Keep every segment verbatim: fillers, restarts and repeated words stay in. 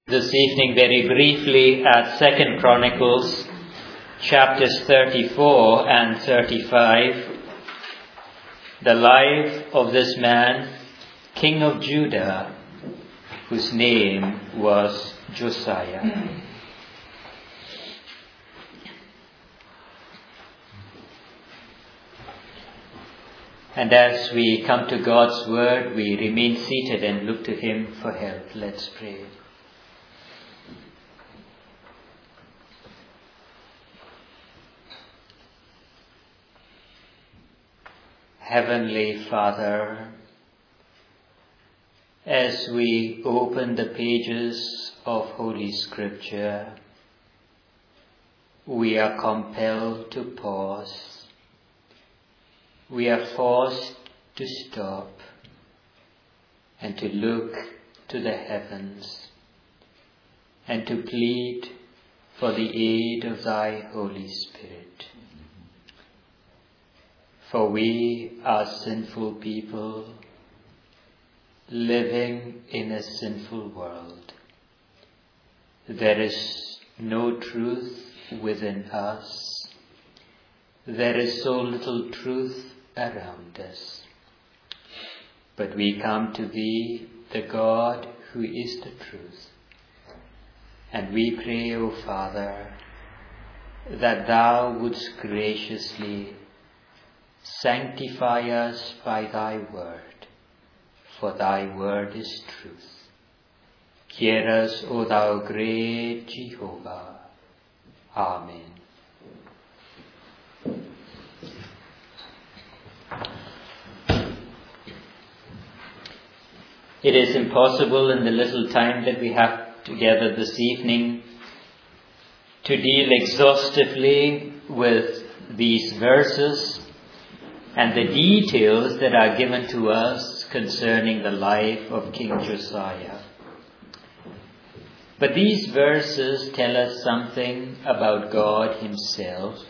This evening very briefly at Second Chronicles chapters thirty-four and thirty-five, the life of this man, king of Judah, whose name was Josiah. And as we come to God's word, we remain seated and look to Him for help. Let's pray. Heavenly Father, as we open the pages of Holy Scripture, we are compelled to pause. We are forced to stop and to look to the heavens and to plead for the aid of Thy Holy Spirit. For we are sinful people living in a sinful world. There is no truth within us. There is so little truth around us. But we come to Thee, the God who is the truth. And we pray, O Father, that Thou wouldst graciously sanctify us by Thy word, for Thy word is truth. Hear us, O Thou great Jehovah. Amen. It is impossible in the little time that we have together this evening to deal exhaustively with these verses and the details that are given to us concerning the life of King Josiah. But these verses tell us something about God Himself.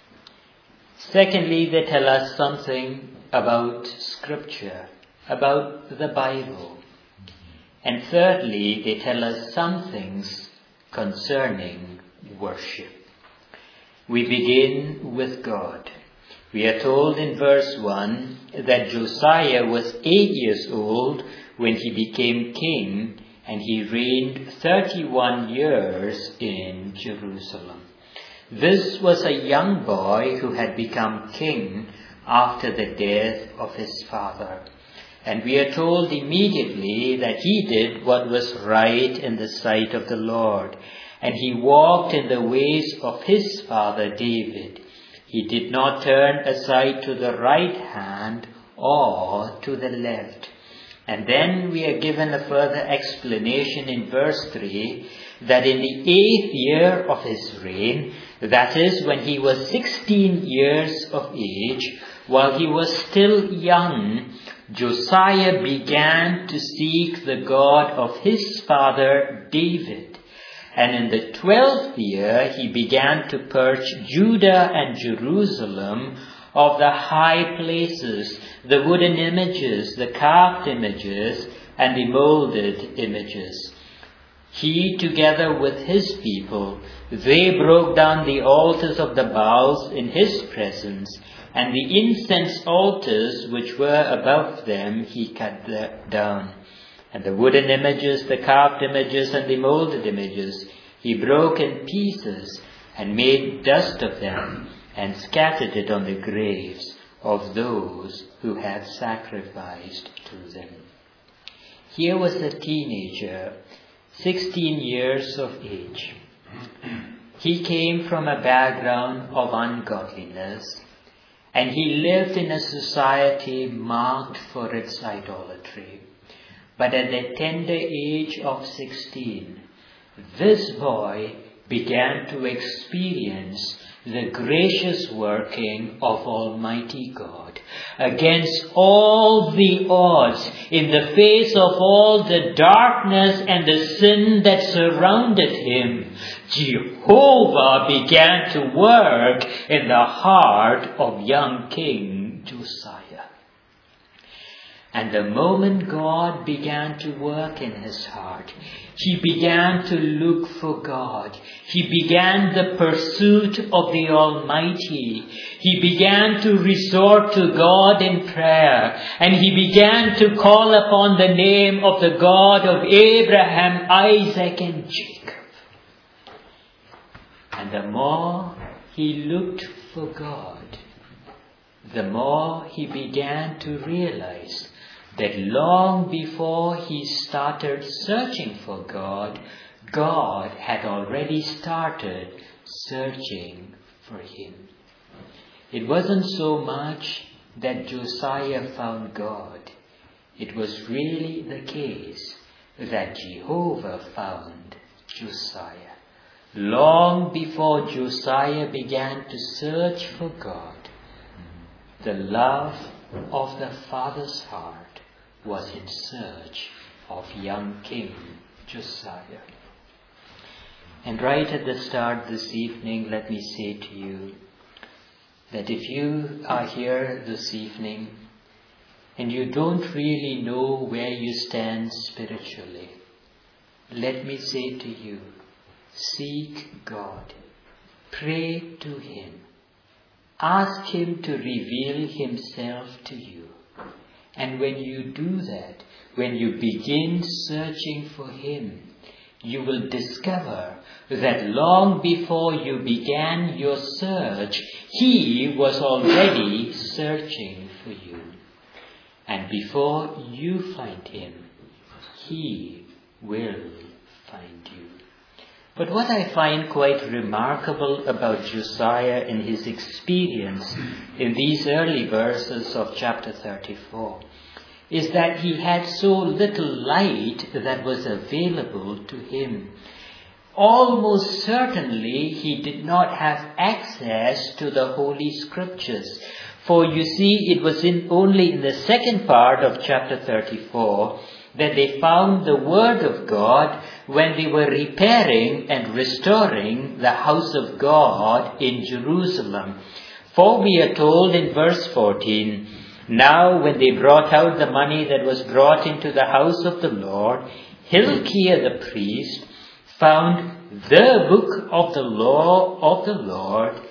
Secondly, they tell us something about Scripture, about the Bible. And thirdly, they tell us some things concerning worship. We begin with God. We are told in verse one that Josiah was eight years old when he became king, and he reigned thirty-one years in Jerusalem. This was a young boy who had become king after the death of his father. And we are told immediately that he did what was right in the sight of the Lord, and he walked in the ways of his father David. He did not turn aside to the right hand or to the left. And then we are given a further explanation in verse three, that in the eighth year of his reign, that is when he was sixteen years of age, while he was still young, Josiah began to seek the God of his father David. And in the twelfth year, he began to purge Judah and Jerusalem of the high places, the wooden images, the carved images, and the molded images. He, together with his people, they broke down the altars of the Baals in his presence, and the incense altars which were above them he cut down. And the wooden images, the carved images, and the molded images he broke in pieces and made dust of them and scattered it on the graves of those who had sacrificed to them. Here was a teenager, sixteen years of age. He came from a background of ungodliness, and he lived in a society marked for its idolatry. But at the tender age of sixteen, this boy began to experience the gracious working of Almighty God. Against all the odds, in the face of all the darkness and the sin that surrounded him, Jehovah began to work in the heart of young King Josiah. And the moment God began to work in his heart, he began to look for God. He began the pursuit of the Almighty. He began to resort to God in prayer. And he began to call upon the name of the God of Abraham, Isaac, and Jacob. And the more he looked for God, the more he began to realize that long before he started searching for God, God had already started searching for him. It wasn't so much that Josiah found God. It was really the case that Jehovah found Josiah. Long before Josiah began to search for God, the love of the Father's heart was in search of young King Josiah. And right at the start this evening, let me say to you that if you are here this evening and you don't really know where you stand spiritually, let me say to you, seek God, pray to him, ask him to reveal himself to you. And when you do that, when you begin searching for him, you will discover that long before you began your search, he was already searching for you. And before you find him, he will find you. But what I find quite remarkable about Josiah and his experience in these early verses of chapter thirty-four is that he had so little light that was available to him. Almost certainly he did not have access to the Holy Scriptures. For you see, it was in only in the second part of chapter thirty-four that they found the Word of God when they were repairing and restoring the house of God in Jerusalem. For we are told in verse fourteen, now when they brought out the money that was brought into the house of the Lord, Hilkiah the priest found the book of the law of the Lord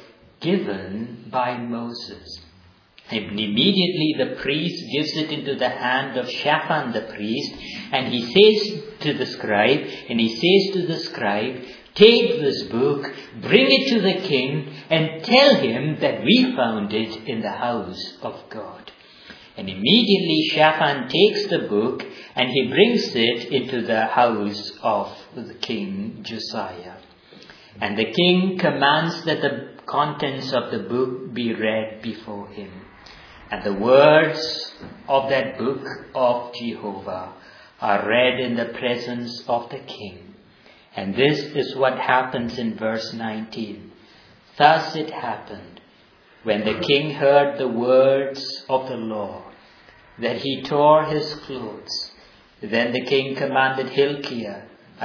given by Moses. And immediately the priest gives it into the hand of Shaphan the priest, and he says to the scribe, and he says to the scribe, take this book, bring it to the king, and tell him that we found it in the house of God. And immediately Shaphan takes the book, and he brings it into the house of the king Josiah. And the king commands that the contents of the book be read before him. And the words of that book of Jehovah are read in the presence of the king. And this is what happens in verse nineteen. Thus it happened, when the king heard the words of the law, that he tore his clothes. Then the king commanded Hilkiah,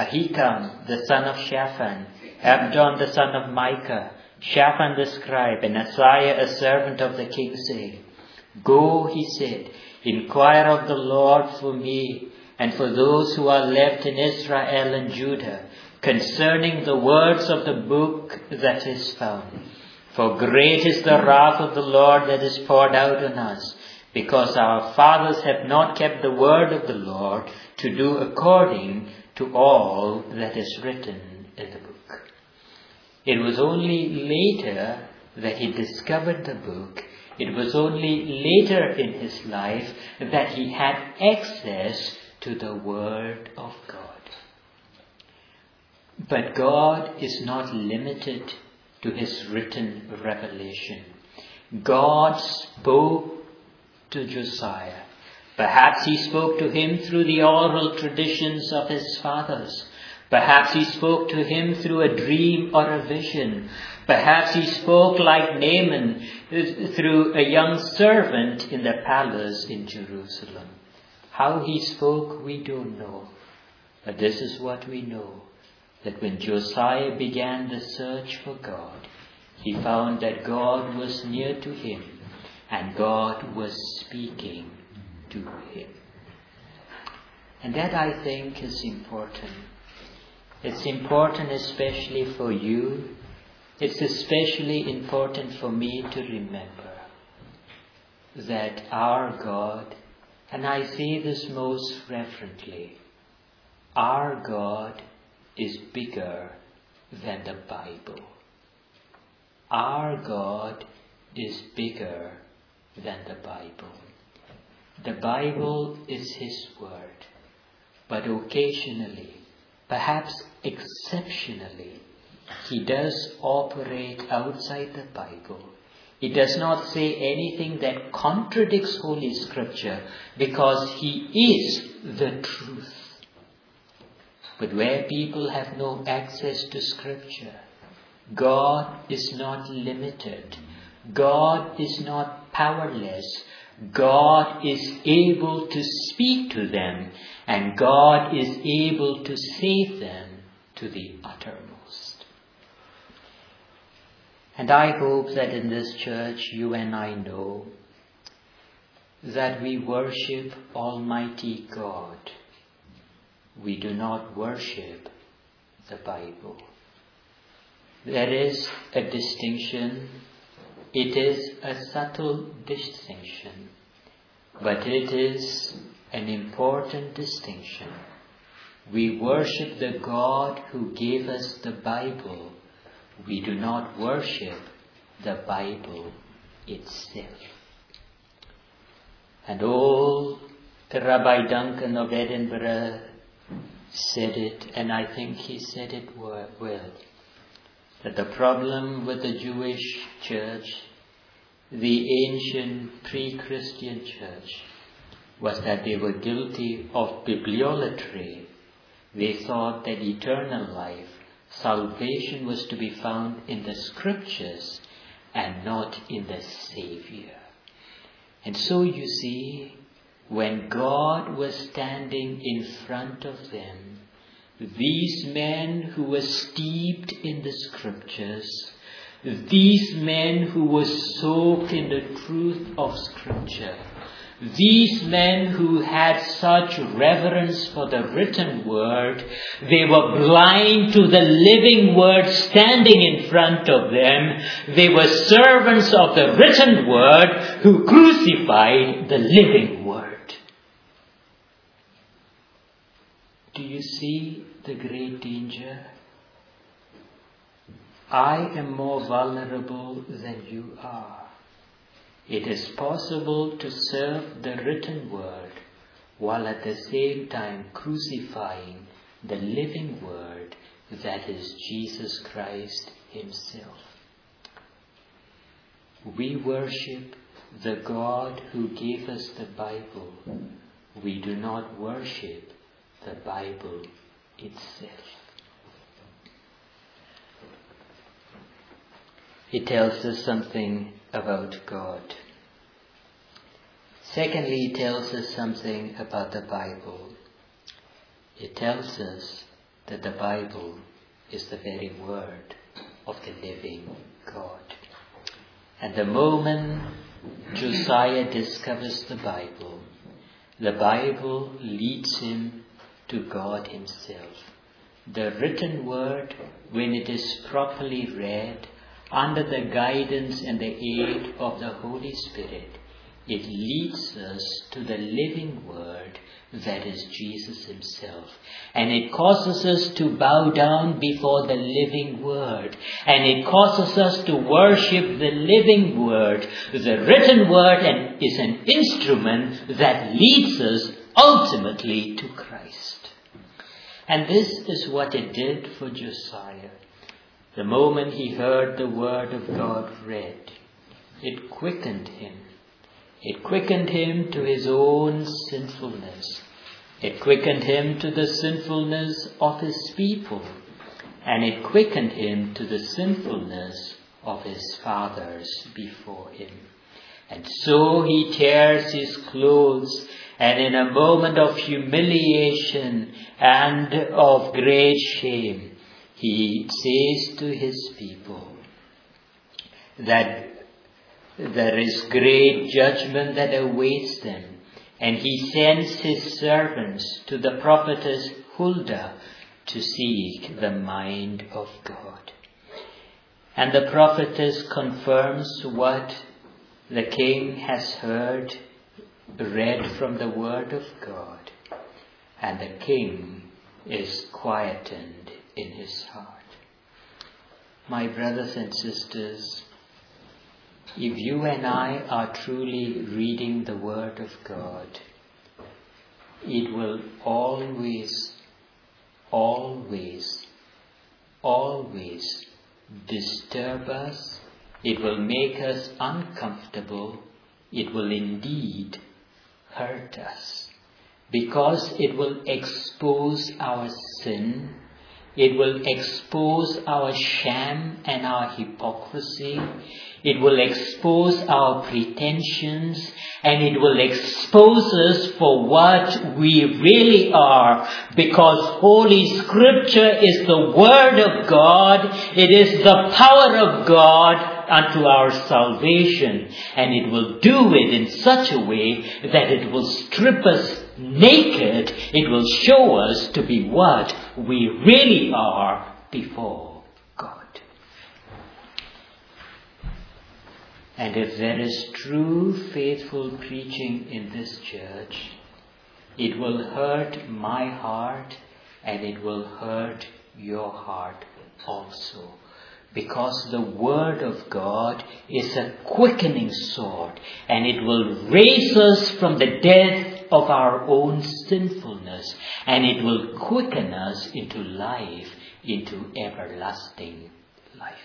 Ahikam the son of Shaphan, Abdon the son of Micah, Shaphan the scribe, and Asaiah a servant of the king, saying, go, he said, inquire of the Lord for me and for those who are left in Israel and Judah, concerning the words of the book that is found. For great is the wrath of the Lord that is poured out on us, because our fathers have not kept the word of the Lord to do according to all that is written in the book. It was only later that he discovered the book. It was only later in his life that he had access to the Word of God. But God is not limited to his written revelation. God spoke to Josiah. Perhaps he spoke to him through the oral traditions of his fathers. Perhaps he spoke to him through a dream or a vision. Perhaps he spoke like Naaman through a young servant in the palace in Jerusalem. How he spoke, we don't know. But this is what we know, that when Josiah began the search for God, he found that God was near to him and God was speaking to him. And that, I think, is important. It's important especially for you. It's especially important for me to remember that our God, and I say this most reverently, our God is bigger than the Bible. Our God is bigger than the Bible. The Bible is His Word, but occasionally, perhaps exceptionally, He does operate outside the Bible. He does not say anything that contradicts Holy Scripture because He is the truth. But where people have no access to Scripture, God is not limited. God is not powerless. God is able to speak to them, and God is able to save them to the uttermost. And I hope that in this church you and I know that we worship Almighty God. We do not worship the Bible. There is a distinction. It is a subtle distinction, but it is an important distinction. We worship the God who gave us the Bible. We do not worship the Bible itself. And old Rabbi Duncan of Edinburgh said it, and I think he said it well, that the problem with the Jewish church, the ancient pre-Christian church, was that they were guilty of bibliolatry. They thought that eternal life, salvation, was to be found in the Scriptures and not in the Savior. And so you see, when God was standing in front of them, these men who were steeped in the Scriptures, these men who were soaked in the truth of Scripture, these men who had such reverence for the written word, they were blind to the living word standing in front of them. They were servants of the written word who crucified the living word. Do you see the great danger? I am more vulnerable than you are. It is possible to serve the written word while at the same time crucifying the living word, that is Jesus Christ Himself. We worship the God who gave us the Bible. We do not worship the Bible itself. It tells us something about God. Secondly, it tells us something about the Bible. It tells us that the Bible is the very word of the living God. And the moment Josiah discovers the Bible, the Bible leads him to God Himself. The written word, when it is properly read, under the guidance and the aid of the Holy Spirit, it leads us to the living word, that is Jesus Himself. And it causes us to bow down before the living word. And it causes us to worship the living word. The written word and is an instrument that leads us ultimately to Christ. And this is what it did for Josiah. The moment he heard the word of God read, it quickened him. It quickened him to his own sinfulness. It quickened him to the sinfulness of his people. And it quickened him to the sinfulness of his fathers before him. And so he tears his clothes, and in a moment of humiliation and of great shame, he says to his people that there is great judgment that awaits them And he sends his servants to the prophetess Huldah to seek the mind of God. And the prophetess confirms what the king has heard, read from the word of God. And the king is quietened in his heart. My brothers and sisters, if you and I are truly reading the Word of God, it will always, always, always disturb us. It will make us uncomfortable. It will indeed hurt us, because it will expose our sin. It will expose our sham and our hypocrisy. It will expose our pretensions, and it will expose us for what we really are, because Holy Scripture is the Word of God. It is the power of God unto our salvation, and it will do it in such a way that it will strip us naked. It will show us to be what we really are before God. And if there is true faithful preaching in this church, it will hurt my heart and it will hurt your heart also. Because the Word of God is a quickening sword, and it will raise us from the death of our own sinfulness, and it will quicken us into life, into everlasting life.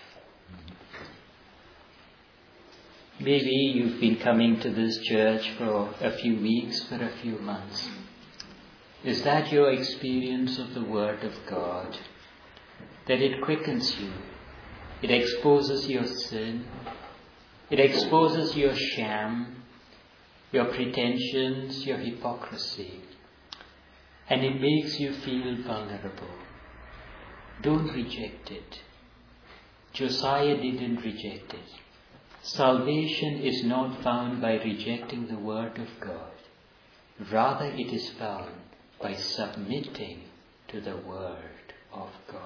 Maybe you've been coming to this church for a few weeks, for a few months. Is that your experience of the Word of God? That it quickens you. It exposes your sin. It exposes your sham, your pretensions, your hypocrisy. And it makes you feel vulnerable. Don't reject it. Josiah didn't reject it. Salvation is not found by rejecting the Word of God. Rather, it is found by submitting to the Word of God.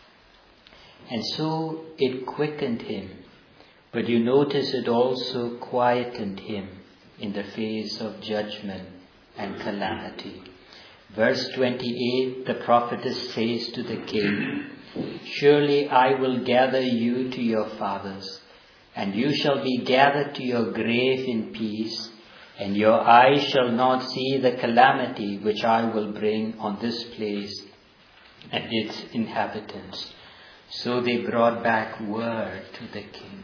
And so it quickened him, but you notice it also quietened him in the face of judgment and calamity. Verse twenty-eight, the prophetess says to the king, "Surely I will gather you to your fathers, and you shall be gathered to your grave in peace, and your eyes shall not see the calamity which I will bring on this place and its inhabitants." So they brought back word to the king.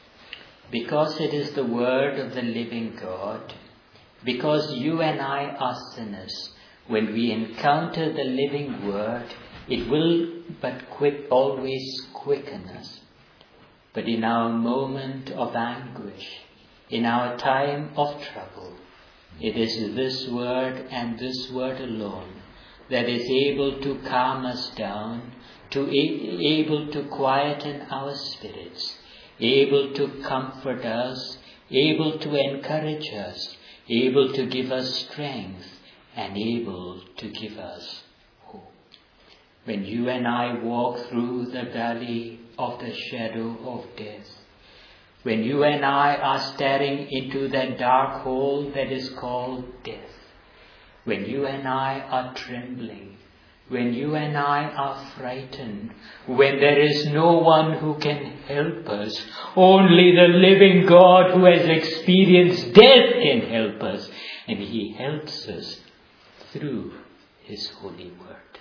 Because it is the word of the living God, because you and I are sinners, when we encounter the living word, it will but quick, always quicken us. But in our moment of anguish, in our time of trouble, it is this word and this word alone that is able to calm us down, to a- able to quieten our spirits, able to comfort us, able to encourage us, able to give us strength, and able to give us hope. When you and I walk through the valley of the shadow of death, when you and I are staring into that dark hole that is called death, when you and I are trembling, when you and I are frightened, when there is no one who can help us, only the living God who has experienced death can help us, and He helps us through His holy word.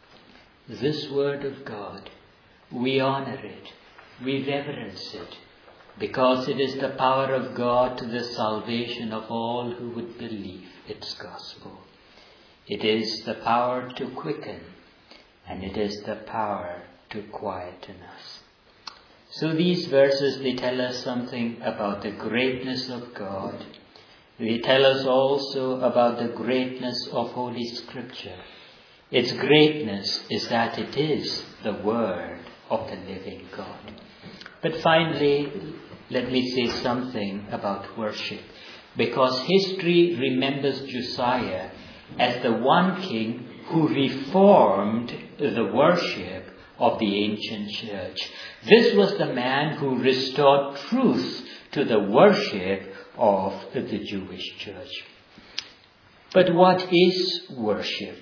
This word of God, we honor it, we reverence it, because it is the power of God to the salvation of all who would believe its gospel. It is the power to quicken, and it is the power to quieten us. So these verses, they tell us something about the greatness of God. They tell us also about the greatness of Holy Scripture. Its greatness is that it is the Word of the living God. But finally, let me say something about worship. because history remembers Josiah as the one king who reformed the worship of the ancient church. This was the man who restored truth to the worship of the Jewish church. But what is worship?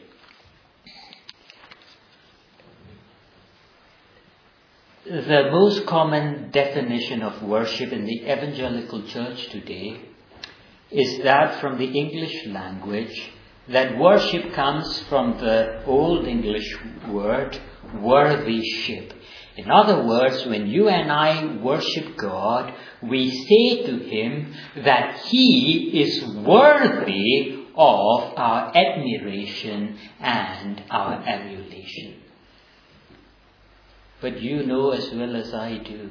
The most common definition of worship in the evangelical church today is that from the English language, that worship comes from the Old English word worthyship. In other words, when you and I worship God, we say to Him that He is worthy of our admiration and our emulation. But you know as well as I do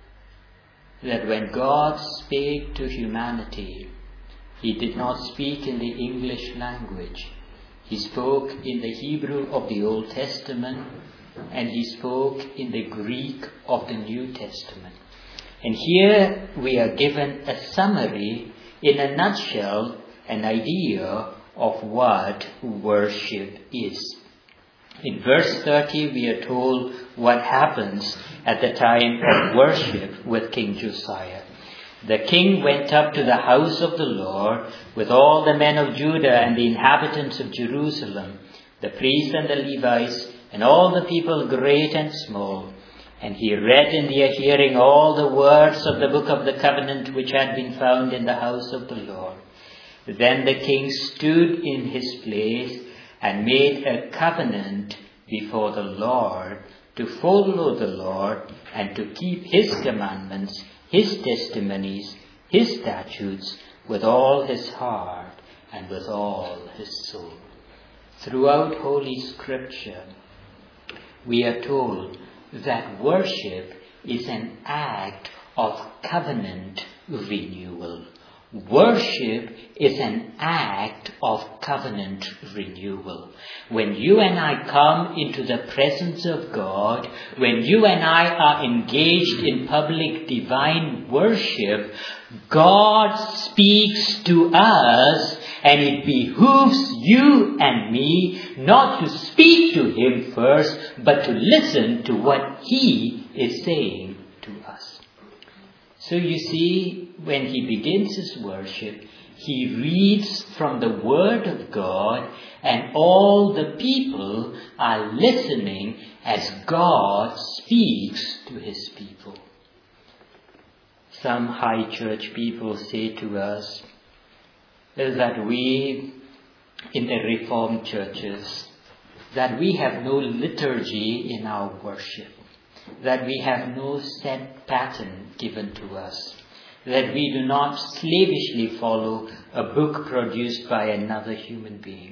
that when God spake to humanity, He did not speak in the English language. He spoke in the Hebrew of the Old Testament, and He spoke in the Greek of the New Testament. And here we are given a summary, in a nutshell, an idea of what worship is. In verse thirty, we are told what happens at the time of worship with King Josiah. The king went up to the house of the Lord with all the men of Judah and the inhabitants of Jerusalem, the priests and the Levites, and all the people great and small. And he read in their hearing all the words of the book of the covenant which had been found in the house of the Lord. Then the king stood in his place and made a covenant before the Lord to follow the Lord and to keep His commandments, His testimonies, His statutes with all his heart and with all his soul. Throughout Holy Scripture, we are told that worship is an act of covenant renewal. Worship is an act of covenant renewal. When you and I come into the presence of God, when you and I are engaged in public divine worship, God speaks to us, and it behooves you and me not to speak to Him first, but to listen to what He is saying to us. So you see, when he begins his worship, he reads from the Word of God, and all the people are listening as God speaks to His people. Some high church people say to us that we, in the Reformed churches, that we have no liturgy in our worship, that we have no set pattern given to us, that we do not slavishly follow a book produced by another human being.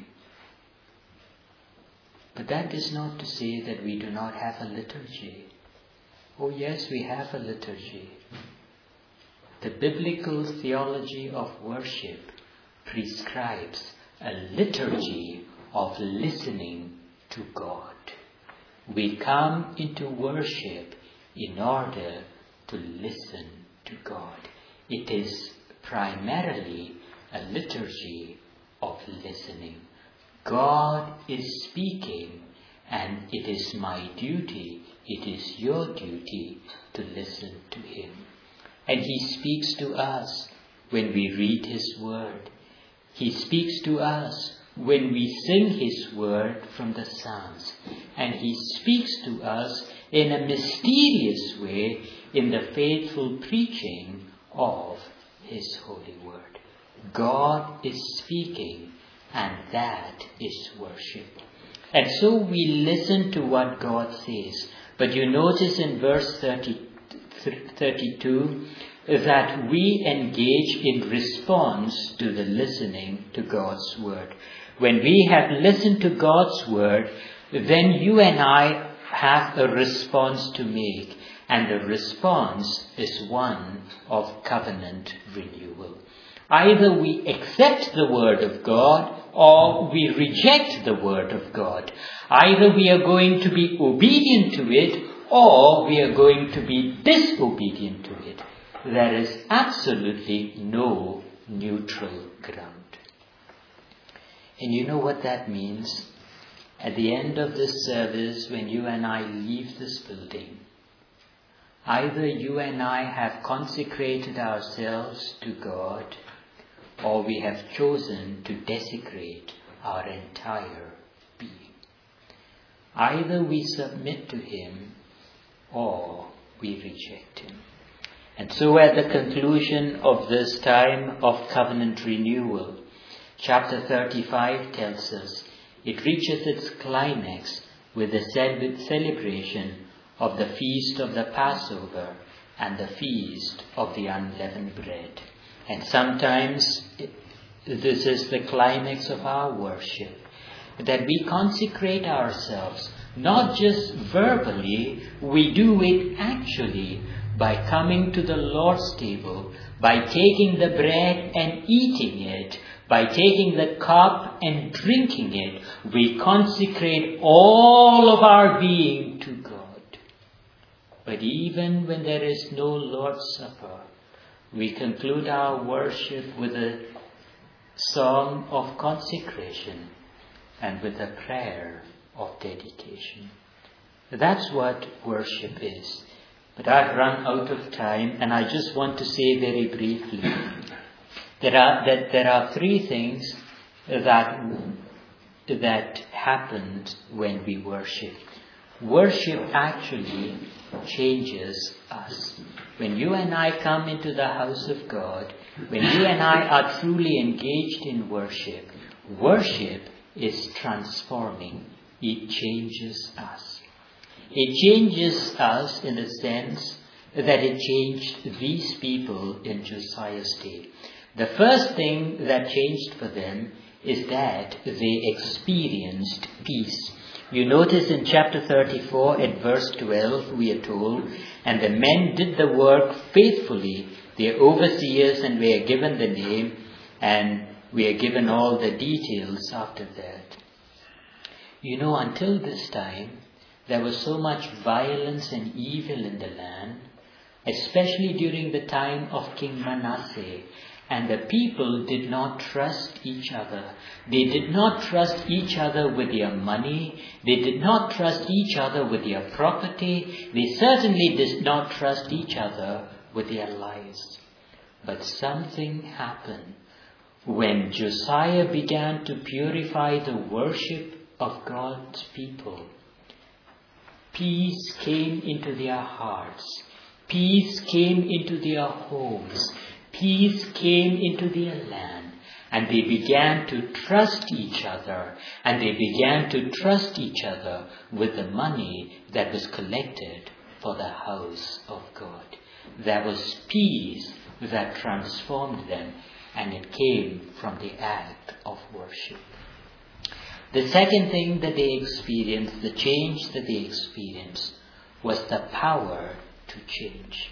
But that is not to say that we do not have a liturgy. Oh yes, we have a liturgy. The biblical theology of worship prescribes a liturgy of listening to God. We come into worship in order to listen to God. It is primarily a liturgy of listening. God is speaking, and it is my duty, it is your duty to listen to Him. And He speaks to us when we read His Word. He speaks to us when we sing His Word from the Psalms. And He speaks to us in a mysterious way in the faithful preaching of His holy Word. God is speaking, and that is worship. And so we listen to what God says. But you notice in verse thirty, thirty-two that we engage in response to the listening to God's Word. When we have listened to God's Word, then you and I have a response to make. And the response is one of covenant renewal. Either we accept the Word of God or we reject the Word of God. Either we are going to be obedient to it or we are going to be disobedient to it. There is absolutely no neutral ground. And you know what that means? At the end of this service, when you and I leave this building, either you and I have consecrated ourselves to God, or we have chosen to desecrate our entire being. Either we submit to Him, or we reject Him. And so at the conclusion of this time of covenant renewal, chapter thirty-five tells us it reaches its climax with the celebration of the feast of the Passover and the feast of the unleavened bread. And sometimes this is the climax of our worship, that we consecrate ourselves, not just verbally, we do it actually by coming to the Lord's table, by taking the bread and eating it, by taking the cup and drinking it. We consecrate all of our being to God. But even when there is no Lord's Supper, we conclude our worship with a song of consecration and with a prayer of dedication. That's what worship is. But I've run out of time, and I just want to say very briefly there are that there are three things that that happens when we worship. Worship actually changes us. When you and I come into the house of God, when you and I are truly engaged in worship, worship is transforming. It changes us. It changes us in the sense that it changed these people in Josiah's day. The first thing that changed for them is that they experienced peace. You notice in chapter thirty-four at verse twelve we are told, and the men did the work faithfully, their overseers, and we are given the name, and we are given all the details after that. You know, until this time, there was so much violence and evil in the land, especially during the time of King Manasseh. And the people did not trust each other. They did not trust each other with their money. They did not trust each other with their property. They certainly did not trust each other with their lives. But something happened when Josiah began to purify the worship of God's people. Peace came into their hearts. Peace came into their homes. Peace came into their land, and they began to trust each other, and they began to trust each other with the money that was collected for the house of God. There was peace that transformed them, and it came from the act of worship. The second thing that they experienced, the change that they experienced, was the power to change.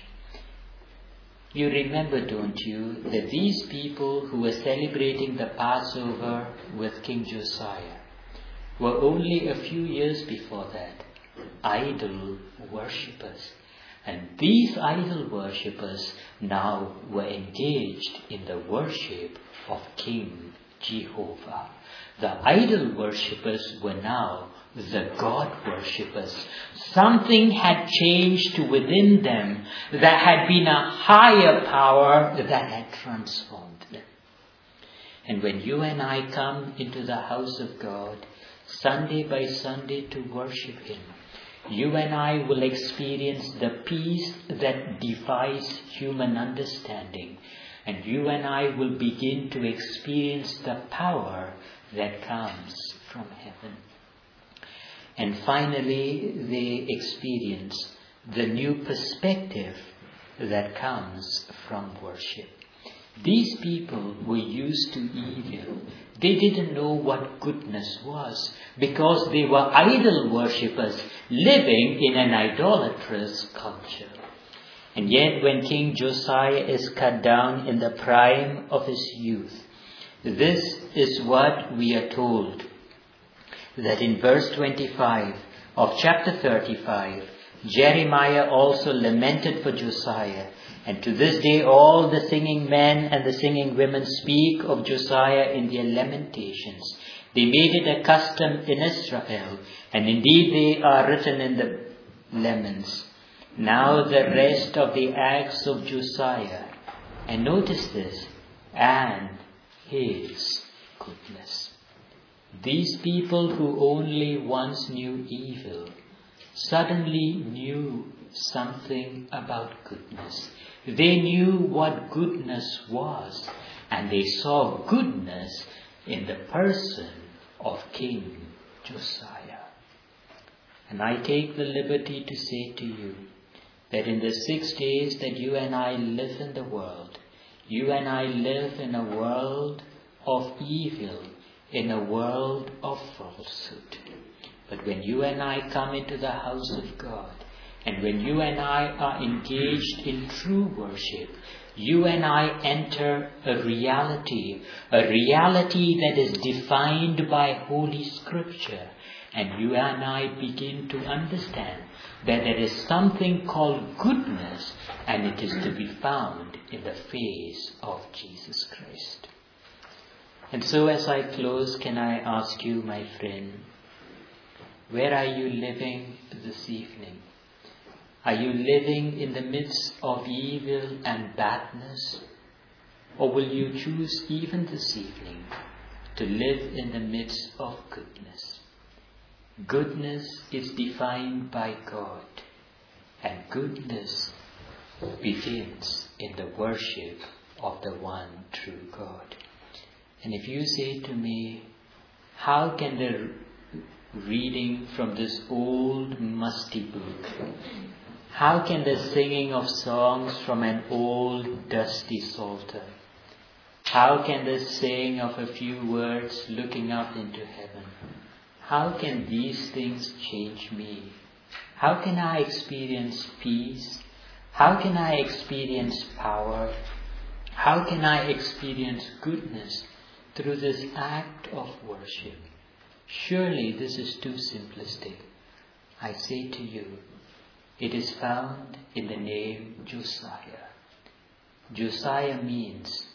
You remember, don't you, that these people who were celebrating the Passover with King Josiah were only a few years before that idol worshippers. And these idol worshippers now were engaged in the worship of King Jehovah. The idol worshippers were now the God worshippers. Something had changed within them that had been a higher power that had transformed them. And when you and I come into the house of God, Sunday by Sunday to worship Him, you and I will experience the peace that defies human understanding. And you and I will begin to experience the power that comes from heaven. And finally, they experience the new perspective that comes from worship. These people were used to evil. They didn't know what goodness was because they were idol worshippers living in an idolatrous culture. And yet when King Josiah is cut down in the prime of his youth, this is what we are told. That in verse twenty-five of chapter thirty-five, Jeremiah also lamented for Josiah, and to this day all the singing men and the singing women speak of Josiah in their lamentations. They made it a custom in Israel, and indeed they are written in the laments. Now the rest of the acts of Josiah, and notice this, and his goodness. These people who only once knew evil suddenly knew something about goodness. They knew what goodness was, and they saw goodness in the person of King Josiah. And I take the liberty to say to you that in the six days that you and I live in the world, you and I live in a world of evil, in a world of falsehood. But when you and I come into the house of God, and when you and I are engaged in true worship, you and I enter a reality, a reality that is defined by Holy Scripture. And you and I begin to understand that there is something called goodness, and it is to be found in the face of Jesus Christ. And so as I close, can I ask you, my friend, where are you living this evening? Are you living in the midst of evil and badness? Or will you choose even this evening to live in the midst of goodness? Goodness is defined by God, and goodness begins in the worship of the one true God. And if you say to me, how can the reading from this old musty book, how can the singing of songs from an old dusty psalter, how can the saying of a few words looking up into heaven, how can these things change me? How can I experience peace? How can I experience power? How can I experience goodness through this act of worship? Surely this is too simplistic. I say to you, it is found in the name Josiah. Josiah means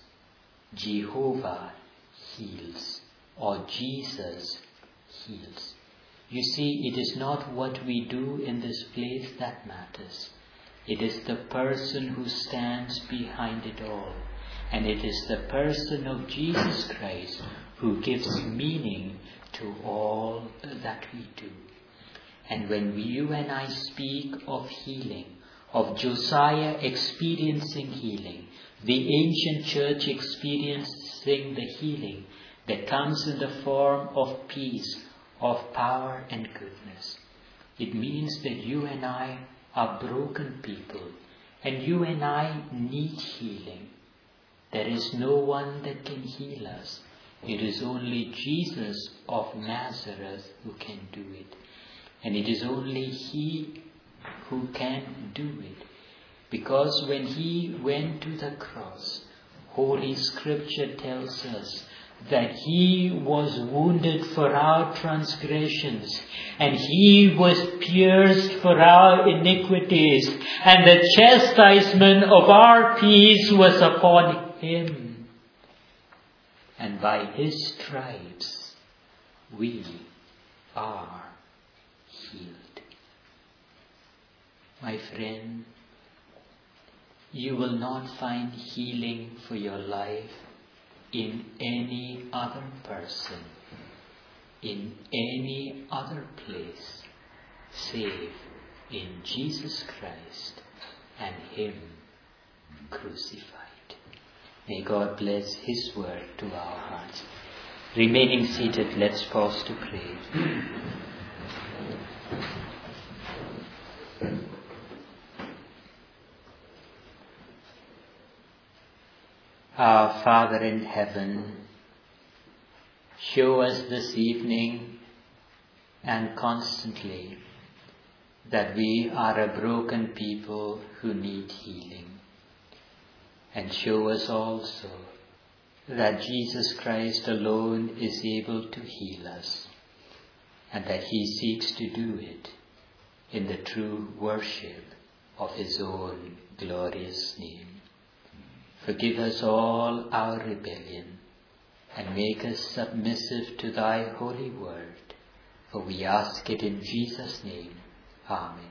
Jehovah heals, or Jesus heals. You see, it is not what we do in this place that matters. It is the person who stands behind it all. And it is the person of Jesus Christ who gives meaning to all that we do. And when we, you and I speak of healing, of Josiah experiencing healing, the ancient church experiencing the healing that comes in the form of peace, of power and goodness, it means that you and I are broken people, and you and I need healing. There is no one that can heal us. It is only Jesus of Nazareth who can do it. And it is only He who can do it. Because when He went to the cross, Holy Scripture tells us that He was wounded for our transgressions, and He was pierced for our iniquities, and the chastisement of our peace was upon Him. And by His stripes we are healed. My friend, you will not find healing for your life in any other person, in any other place, save in Jesus Christ and Him crucified. May God bless His word to our hearts. Remaining seated, let's pause to pray. Our Father in heaven, show us this evening and constantly that we are a broken people who need healing. And show us also that Jesus Christ alone is able to heal us, and that He seeks to do it in the true worship of his own glorious name. Forgive us all our rebellion, and make us submissive to thy holy word. For we ask it in Jesus' name. Amen.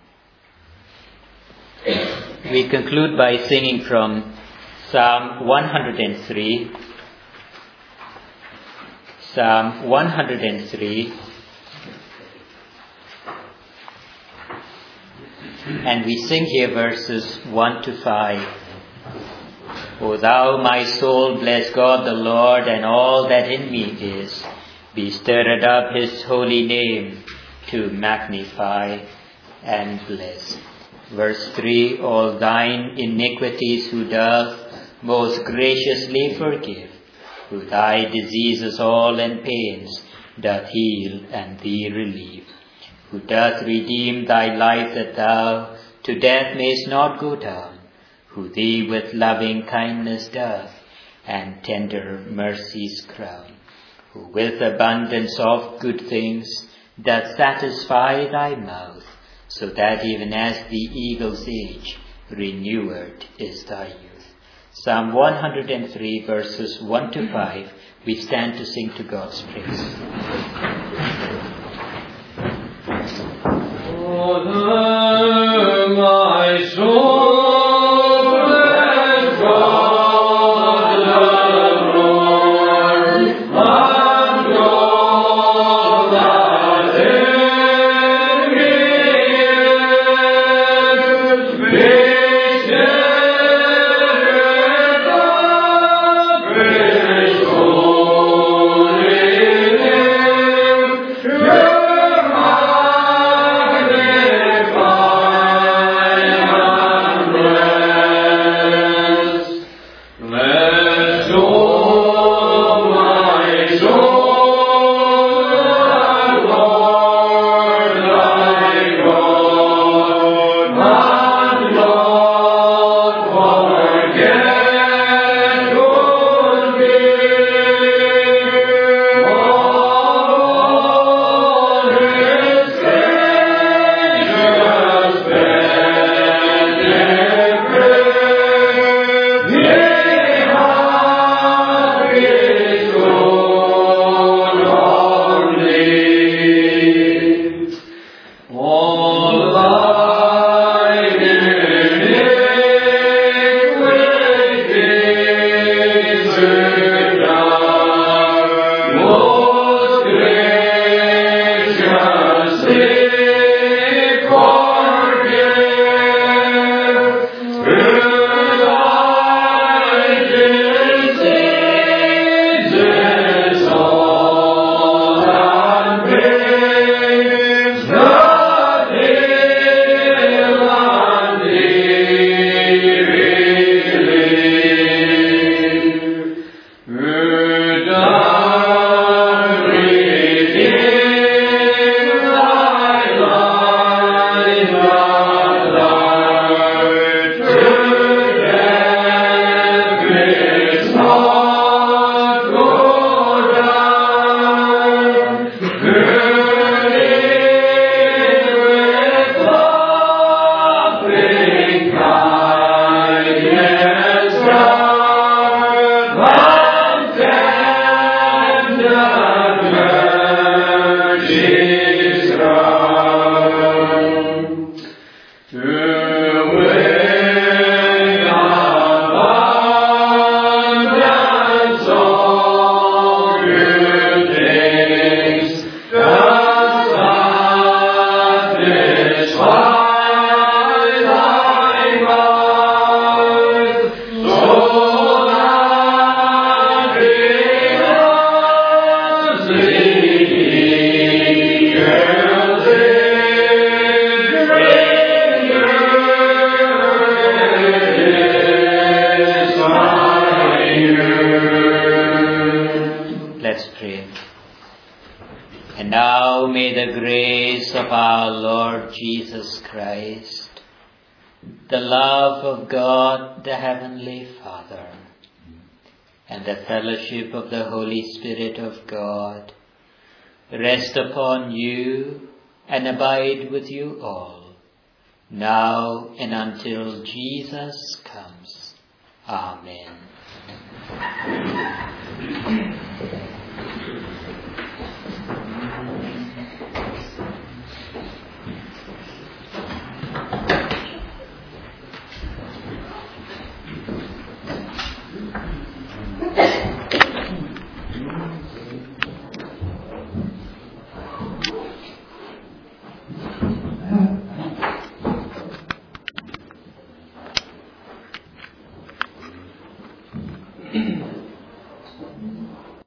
We conclude by singing from Psalm one hundred three. Psalm one hundred three. And we sing here verses one to five. O thou, my soul, bless God the Lord, and all that in me is. Be stirred up his holy name to magnify and bless. Verse three, all thine iniquities who doth most graciously forgive, who thy diseases all and pains doth heal and thee relieve, who doth redeem thy life that thou to death mayst not go down, who thee with loving kindness doth and tender mercies crown, who with abundance of good things doth satisfy thy mouth, so that even as the eagle's age renewed is thy youth. Psalm one hundred three verses one to five. We stand to sing to God's praise. O thou, my soul, And now may the grace of our Lord Jesus Christ, the love of God the Heavenly Father, and the fellowship of the Holy Spirit of God rest upon you and abide with you all, now and until Jesus comes. Amen. Mm-hmm.